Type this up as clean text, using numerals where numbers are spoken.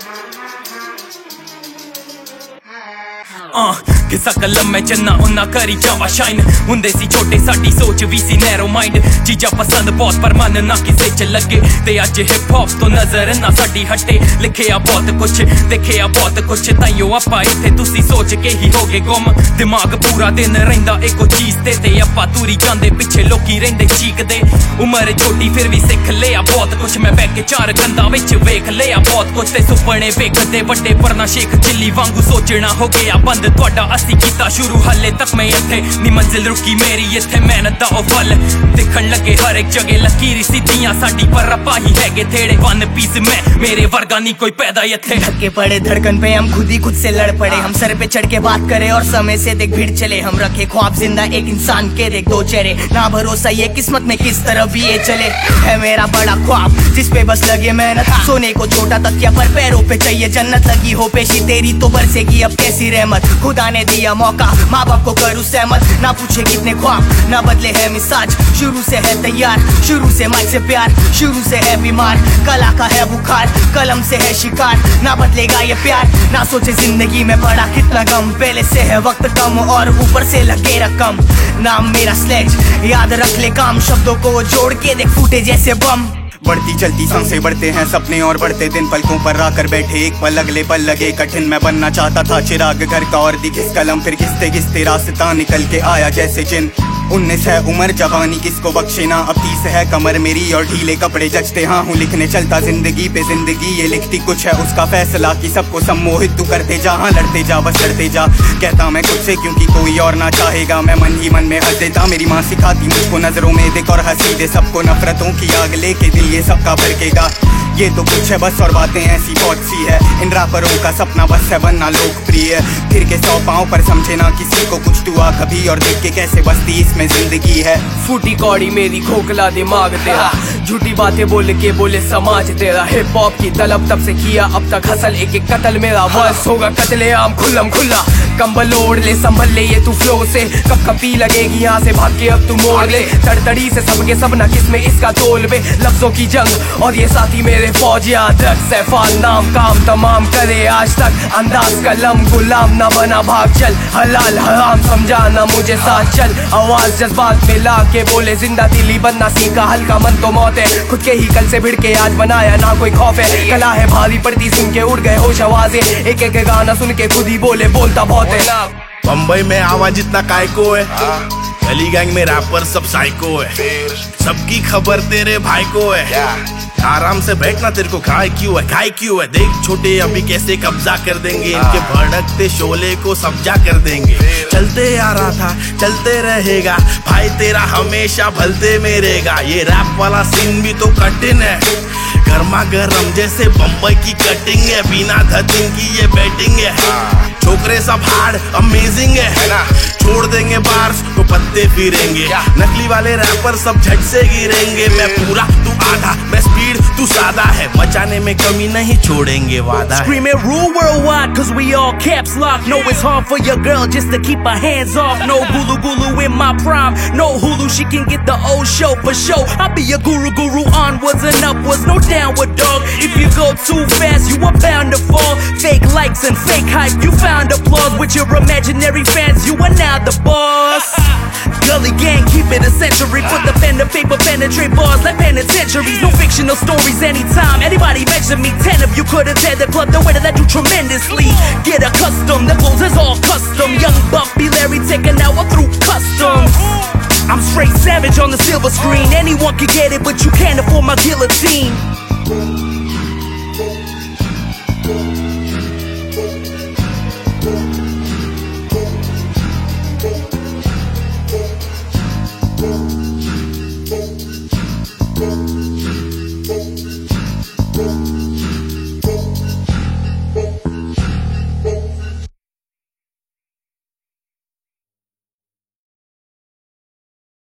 किसा कलम में चन्ना उन्ना करी जावा शाइन हुंदे सी छोटे साडी सोच भी सी नैरो माइंड चीजा पसंद बहुत पर मन ना किसे च लगे ते अज हिप हॉप तो नजर ना साडी हटे लिखिया बहुत कुछ देखिया बहुत कुछ ताइयो आपा इत्थे तुसी सोच के ही होगे गुम दिमाग पूरा दिन रहिंदा एको चीज ते आपा तुरी जांदे पिछे लोकी रहिंदे चीकदे उम्र छोटी फिर भी सिख लिया बहुत कुछ मैं बैठ के चार गंदा विच वेख लिया बहुत कुछ ते सुपने वेखदे वड्डे पर ना शेख चिल्ली वांगू सोचना हो गया बंद तुहाडा असी कीता शुरू हाले तक मैं इत्थे नी मंजिल रुकी मेरी इत्थे मेहनत दा फल दिखण लगे हर एक जगह लकीर सीधियां साडी पर रपा ही हैगे थेड़े वन पीस में मेरे वर्गा नी कोई पैदा इत्थे धक्के पड़े धड़कन पे हम खुद ही खुद से लड़ पड़े हम सर पे चढ़ के बात करें और समय से देख भीड़ चले हम रखे ख्वाब जिंदा एक इंसान के देख दो चेहरे ना भरोसा ये किस्मत में किस तरफ भी ये चले है मेरा बड़ा ख्वाब जिस पे बस लगे मेहनत सोने को छोटा तकिया पर पैरों पे चाहिए जन्नत लगी हो पेशी तेरी तो बरसेगी अब कैसी रहमत खुदा ने दिया मौका माँ बाप को करूँ सहमत ना पूछे कितने ख्वाब ना बदले है मिजाज शुरू से है तैयार शुरू से माइक से प्यार शुरू से है बीमार कला का है बुखार कलम से है शिकार ना बदलेगा ये प्यार ना सोचे जिंदगी में पड़ा कितना गम पहले से है वक्त कम और ऊपर से लगे रकम नाम मेरा स्लेज याद रख ले काम शब्दों को जोड़ के देख फूटे जैसे बम बढ़ती चलती सांसें बढ़ते हैं सपने और बढ़ते दिन पलकों पर आकर बैठे एक पल अगले पल लगे कठिन मैं बनना चाहता था चिराग घर का और दिखिस कलम फिर घिसते घिसते रास्ता निकल के आया जैसे जिन 19 है उम्र जवानी किसको बख्शे ना अब 30 है कमर मेरी और ढीले कपड़े जचते हाँ हूँ लिखने चलता जिंदगी पे जिंदगी ये लिखती कुछ है उसका फैसला कि सबको सम्मोहित तू करते जा हाँ लड़ते जा बस लड़ते जा कहता मैं खुद से क्योंकि कोई और ना चाहेगा मैं मन ही मन में हंस देता मेरी माँ सिखाती मुझको नजरों में देख और हंसी दे सबको नफरतों की आग लेके दिल ये सबका भड़केगा ये तो कुछ है बस और बातें ऐसी बहुत सी है इन रैपरों का सपना बस है बनना लोकप्रिय फिर के 100 पाँव पर समझे ना किसी को कुछ दुआ कभी और देख के कैसे बसती इसमें जिंदगी है फूटी कौड़ी मेरी खोखला दिमाग तेरा झूठी बातें बोल के बोले समाज तेरा हिप हॉप की तलब तब से किया अब तक हसल एक एक कत्ल मेरा बस होगा कत्ले आम खुल्लम खुल्ला कंबल ओढ़ ले संभल ले ये तू फ्लो से कब कपी लगेगी यहाँ से भाग के अब तू मोड़ ले तड़तड़ी से सबके सब ना किसमें इसका तोल बे लफ्जों की जंग और ये साथी मेरे फौजिया ड्रग्स है फाल नाम काम तमाम करे आज तक अंदाज कलम गुलाम ना बना भाग चल हलाल हराम समझाना मुझे साथ चल आवाज जज्बात में ला के बोले जिंदा दिली बनना सीखा हल्का मन तो मौत है खुद के ही कल से भिड़ के आज बनाया ना कोई खौफ है कला है भारी पड़ती सुन के उड़ गए होश आवाजें एक एक गाना सुन के खुद ही बोले बोलता बहुत है बम्बई में आवाज इतना काय को है गली गैंग में रैपर सब साइको है सबकी खबर तेरे भाई को है आराम से बैठना तेरे को घाय क्यों है देख छोटे अभी कैसे कब्जा कर देंगे इनके भड़कते शोले को समझा कर देंगे चलते आ रहा था चलते रहेगा भाई तेरा हमेशा भलते में रहेगा ये रैप वाला सीन भी तो कठिन है गर्मा गर्म जैसे बम्बई की कटिंग है बिना धतिंग की ये बैटिंग है छोकरे सब हार्ड अमेजिंग है ना छोड़ देंगे बार्स तो पत्ते फिरेंगे नकली वाले रैपर सब झट से गिरेंगे मैं पूरा तू आधा मैं स्पीड तू सादा है मचाने में कमी नहीं छोड़ेंगे वादा Scream it rule worldwide cause we all caps locked No it's hard for your girl just to keep her hands off No gulu gulu in my prime No Hulu she can get the old show for show I'll be a guru onwards and upwards no downward dog If you go too fast you are bound to fall Fake likes and fake hype you found applause With your imaginary fans you are now the boss Gully gang keep it a century Put the pen to paper penetrate bars like penitentiaries No fictional stories anytime anybody mention me 10 of you could attend the club the way that I do tremendously Get accustomed the clothes is all custom Young Buffy Larry taking hour through customs I'm straight savage on the silver screen Anyone can get it but you can't afford my guillotine